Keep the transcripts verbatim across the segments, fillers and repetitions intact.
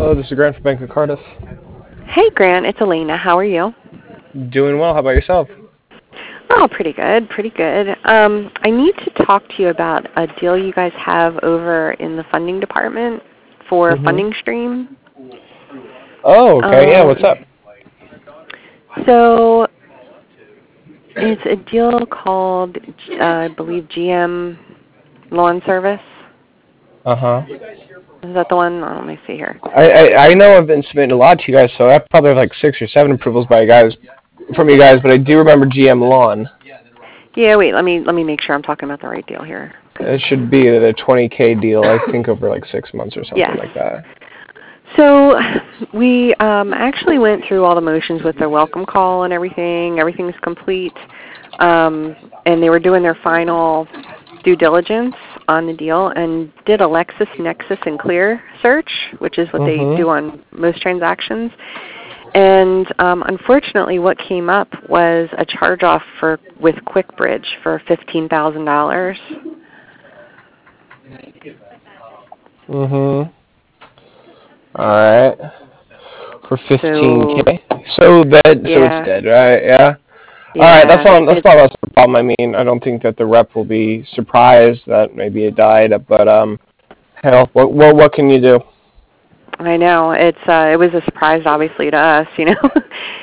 Hello, this is Grant from Bank of Cardiff. Hey, Grant, it's Elena. How are you? Doing well. How about yourself? Oh, pretty good, pretty good. Um, I need to talk to you about a deal you guys have over in the funding department for Mm-hmm. Funding Stream. Oh, okay. Yeah, what's Um, up? so it's a deal called, uh, I believe, G M Lawn Service. Uh-huh. Is that the one? Oh, let me see here. I, I I know I've been submitting a lot to you guys, so I probably have like six or seven approvals by you guys from you guys, but I do remember G M Lawn. Yeah, wait. Let me let me make sure I'm talking about the right deal here. It should be a twenty K deal, I think, over like six months or something Yes. like that. So we um, actually went through all the motions with their welcome call and everything. Everything's complete. Um, and they were doing their final due diligence on the deal and did a LexisNexis and Clear search, which is what they Mm-hmm. do on most transactions. And um, unfortunately, what came up was a charge-off for with QuickBridge for fifteen thousand dollars. Mm-hmm. All right. For fifteen So K. So that so it's yeah, dead, right? Yeah. All right, that's yeah, not that's it's not less of a problem. I mean, I don't think that the rep will be surprised that maybe it died, but um, hell, what what what can you do? I know it's uh, it was a surprise, obviously, to us, you know.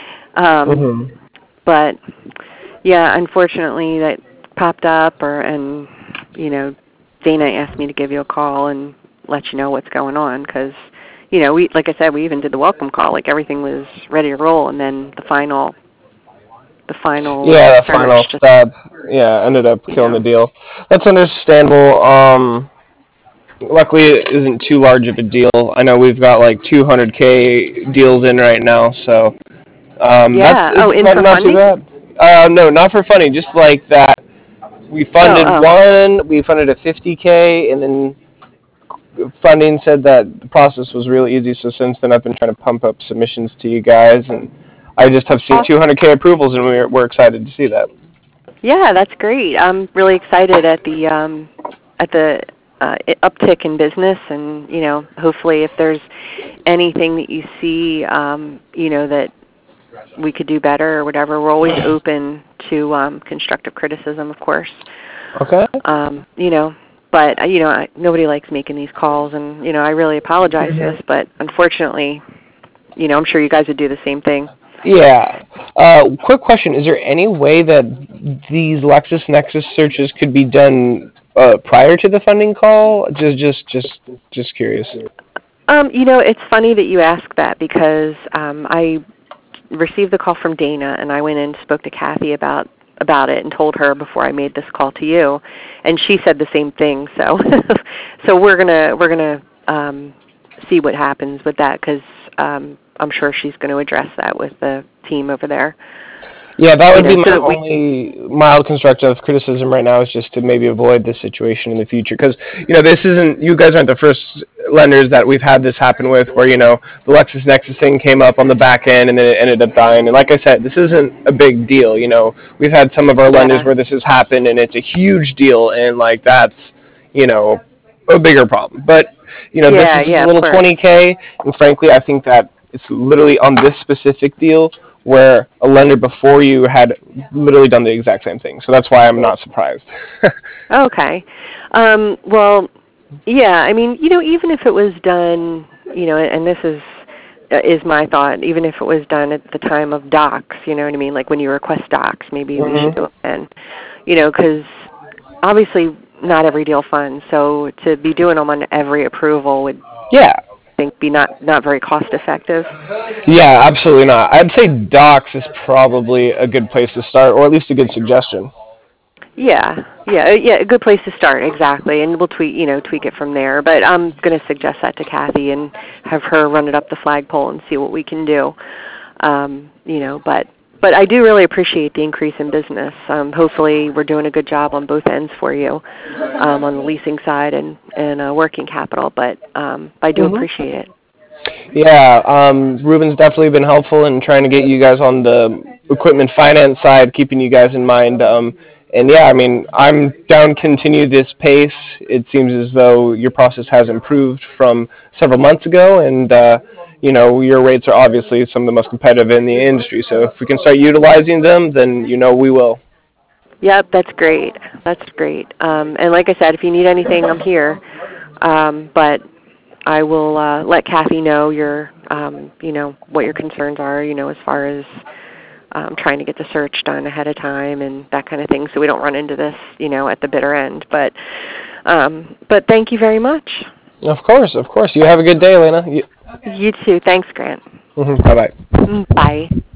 um, Mhm. but yeah, unfortunately, that popped up, or and you know, Dana asked me to give you a call and let you know what's going on because, you know, we like I said, we even did the welcome call, like everything was ready to roll, and then the final, the final Yeah, that search final just, step, yeah, ended up you killing the know, deal. That's understandable. Um, luckily, it isn't too large of a deal. I know we've got like two hundred K deals in right now, so um, that's yeah. it's Oh, in not for not too funding? bad. Uh, no, not for funny. Just like that, we Oh, funded oh. one. We funded a fifty K, and then funding said that the process was really easy. So since then, I've been trying to pump up submissions to you guys, and I just have seen Awesome. two hundred K approvals, and we're we're excited to see that. Yeah, that's great. I'm really excited at the um, at the uh, uptick in business, and you know, hopefully, if there's anything that you see, um, you know, that we could do better or whatever, we're always open to um, constructive criticism, of course. Okay. Um, you know, but uh, you know, I, nobody likes making these calls, and you know, I really apologize for this, but unfortunately, you know, I'm sure you guys would do the same thing. Yeah. Uh, quick question: is there any way that these LexisNexis searches could be done uh, prior to the funding call? Just, just, just, just curious. Um, you know, it's funny that you ask that because um, I received the call from Dana, and I went in and spoke to Kathy about about it and told her before I made this call to you, and she said the same thing. So, so we're gonna we're gonna um, see what happens with that because um, I'm sure she's going to address that with the team over there. Yeah, that You would be know, so my that we only mild constructive criticism right now is just to maybe avoid this situation in the future. Because, you know, this isn't, you guys aren't the first lenders that we've had this happen with where, you know, the LexisNexis thing came up on the back end and then it ended up dying. And like I said, this isn't a big deal. You know, we've had some of our lenders yeah where this has happened and it's a huge deal and, like, that's, you know, a bigger problem. But, you know, this yeah is just yeah a of little course twenty K. And frankly, I think that it's literally on this specific deal where a lender before you had literally done the exact same thing. So that's why I'm not surprised. okay. Um, well, yeah, I mean, you know, even if it was done, you know, and this is uh, is my thought, even if it was done at the time of docs, you know what I mean, like when you request docs, maybe we should Mhm. do it then, you know, because obviously not every deal funds, so to be doing them on every approval would, Yeah. I think, be not not very cost effective. Yeah, absolutely not. I'd say docs is probably a good place to start, or at least a good suggestion. Yeah, yeah, uh, yeah. A good place to start, exactly, and we'll tweak, you know, tweak it from there. But I'm going to suggest that to Kathy and have her run it up the flagpole and see what we can do. Um, you know, but but I do really appreciate the increase in business. Um, hopefully, we're doing a good job on both ends for you, um, on the leasing side and and uh, working capital. But um, I do Mhm. appreciate it. Yeah, um, Ruben's definitely been helpful in trying to get you guys on the equipment finance side, keeping you guys in mind. Um, and yeah, I mean, I'm down to continue this pace. It seems as though your process has improved from several months ago, and uh, you know, your rates are obviously some of the most competitive in the industry. So if we can start utilizing them, then you know we will. Yep, that's great. That's great. Um, and like I said, if you need anything, I'm here. Um, but I will uh, let Kathy know your, um, you know, what your concerns are, you know, as far as um, trying to get the search done ahead of time and that kind of thing, so we don't run into this, you know, at the bitter end. But, um, but thank you very much. Of course, of course. You have a good day, Elena. You, You too. Thanks, Grant. mm-hmm. Bye-bye. Bye.